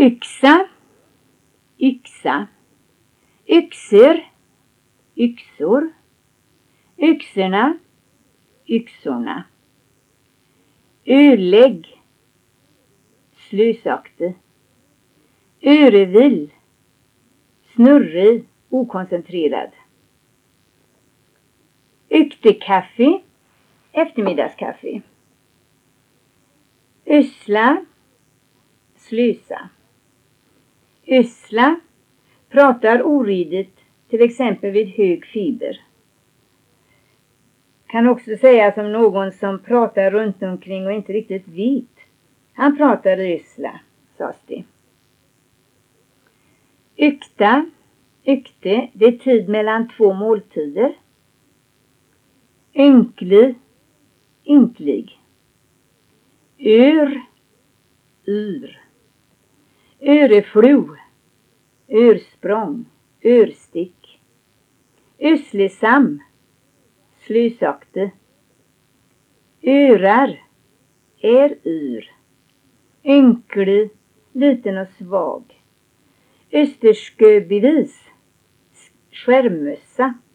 Yxa, yxa. Yxor, yxor. Yxorna, yxorna. Ölägg, slösaktig. Örevil, snurrig, okoncentrerad. Yktekaffe, eftermiddagskaffe. Össla, slösa. Össla, pratar oredigt, till exempel vid hög feber. Kan också sägas om någon som pratar runt omkring och inte riktigt vet. Han pratar i össla, sades det. Ykta, ykte, det är tid mellan två måltider. Ynklig, ynklig. Ör, yr. Öreflo, örsprång, örstick. Öslesam, slösaktig. Örar, är yr. Ynklig, liten och svag. Östersköbevis, skärmmössa.